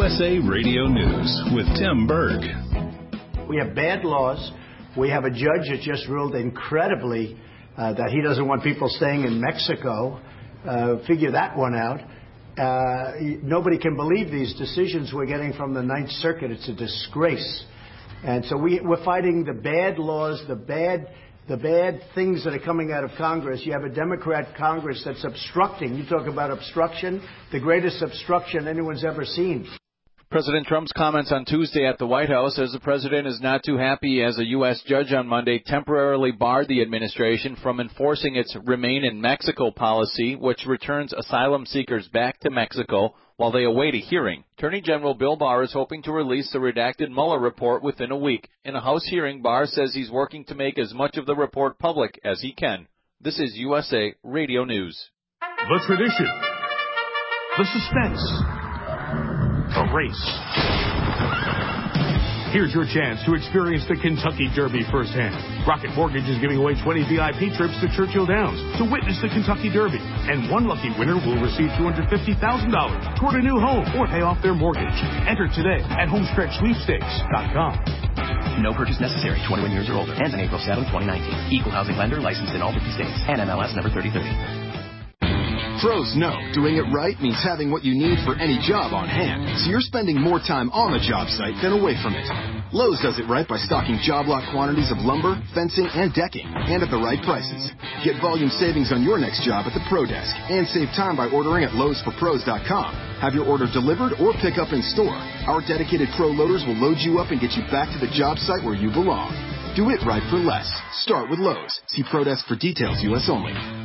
USA Radio News with Tim Berg. We have bad laws. We have a judge that just ruled incredibly that he doesn't want people staying in Mexico. Figure that one out. Nobody can believe these decisions we're getting from the Ninth Circuit. It's a disgrace. And so we're fighting the bad laws, the bad things that are coming out of Congress. You have a Democrat Congress that's obstructing. You talk about obstruction, the greatest obstruction anyone's ever seen. President Trump's comments on Tuesday at the White House as the president is not too happy as a U.S. judge on Monday temporarily barred the administration from enforcing its Remain in Mexico policy, which returns asylum seekers back to Mexico while they await a hearing. Attorney General Bill Barr is hoping to release the redacted Mueller report within a week. In a House hearing, Barr says he's working to make as much of the report public as he can. This is USA Radio News. The tradition, the suspense, the race. Here's your chance to experience the Kentucky Derby firsthand. Rocket Mortgage is giving away 20 VIP trips to Churchill Downs to witness the Kentucky Derby. And one lucky winner will receive $250,000 toward a new home or pay off their mortgage. Enter today at homestretchsweepstakes.com. No purchase necessary. 21 years or older. Ends on April 7, 2019. Equal housing lender licensed in all 50 states. NMLS number 3030. Pros know doing it right means having what you need for any job on hand, so you're spending more time on the job site than away from it. Lowe's does it right by stocking job lot quantities of lumber, fencing, and decking, and at the right prices. Get volume savings on your next job at the Pro Desk, and save time by ordering at Lowe'sForPros.com. Have your order delivered or pick up in store. Our dedicated pro loaders will load you up and get you back to the job site where you belong. Do it right for less. Start with Lowe's. See Pro Desk for details, U.S. only.